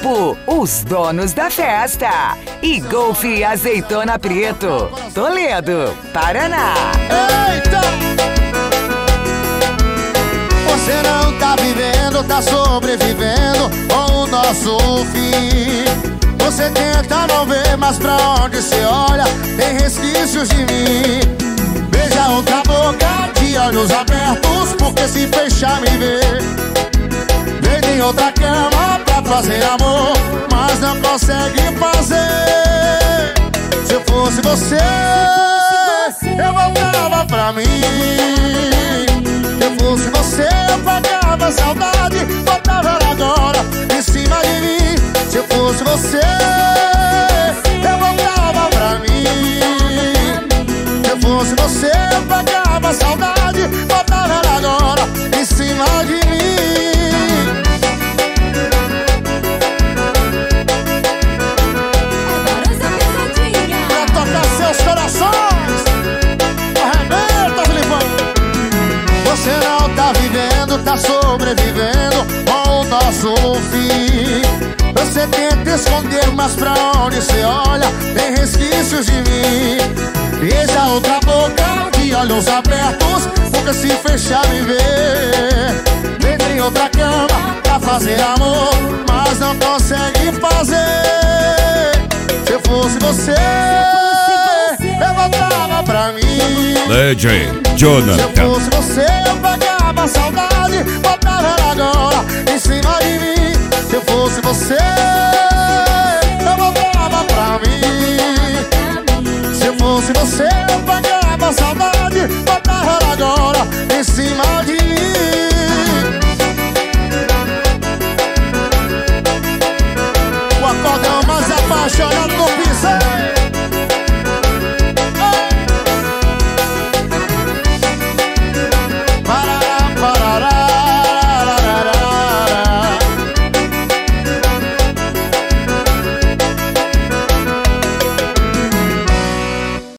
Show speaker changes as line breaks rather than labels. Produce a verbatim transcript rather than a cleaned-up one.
Grupo Os Donos da Festa e Golf Azeitona Preto, Toledo, Paraná.
Eita! Você não tá vivendo, tá sobrevivendo com o nosso fim. Você tenta não ver, mas pra onde você olha tem resquícios de mim. Beija outra boca de olhos abertos, porque se fechar me vê. Deita em outra cama pra fazer amor, mas não consegue fazer. Se eu fosse você, eu voltava pra mim. Se eu fosse você, eu pagava a saudade, botava ela agora em cima de mim. Se eu fosse você, eu voltava pra mim. Se eu fosse você, eu pagava a saudade, botava ela agora em cima de mim. Pra tocar seus corações, arrebenta, Filipão. Você não tá vivendo, tá sobrevivendo com o nosso fim. Você tenta esconder, mas pra onde você olha tem resquícios de mim. Beija outra boca de olhos abertos, porque se fechar me vê. Deita em outra cama pra fazer amor, mas não consegue fazer. Se eu fosse você, eu voltava pra mim.
D J Jonathan.
Se eu fosse você, eu pagava a saudade, botava